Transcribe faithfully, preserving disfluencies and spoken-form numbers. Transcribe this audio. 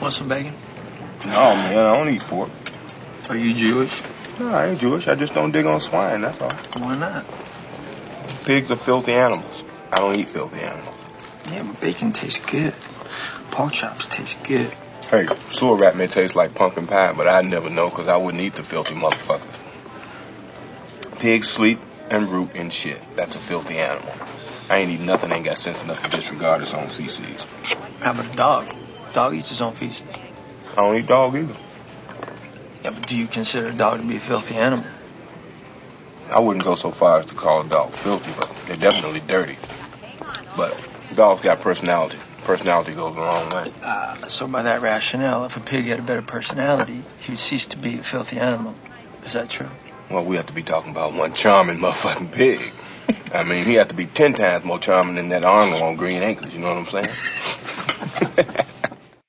Want some bacon? No, man, I don't eat pork. Are you Jewish? No, I ain't Jewish. I just don't dig on swine, that's all. Why not? Pigs are filthy animals. I don't eat filthy animals. Yeah, but bacon tastes good. Pork chops taste good. Hey, sewer rat may taste like pumpkin pie, but I'd never know because I wouldn't eat the filthy motherfuckers. Pigs sleep and root in shit. That's a filthy animal. I ain't eat nothing ain't got sense enough to disregard its own feces. How about a dog? Dog eats his own feces. I don't eat dog either. Yeah, but do you consider a dog to be a filthy animal? I wouldn't go so far as to call a dog filthy, but they're definitely dirty. But dogs got personality. Personality goes a long way. Uh, so by that rationale, if a pig had a better personality, he would cease to be a filthy animal. Is that true? Well, we have to be talking about one charming motherfucking pig. I mean, he had to be ten times more charming than that Arnold on Green Acres, you know what I'm saying?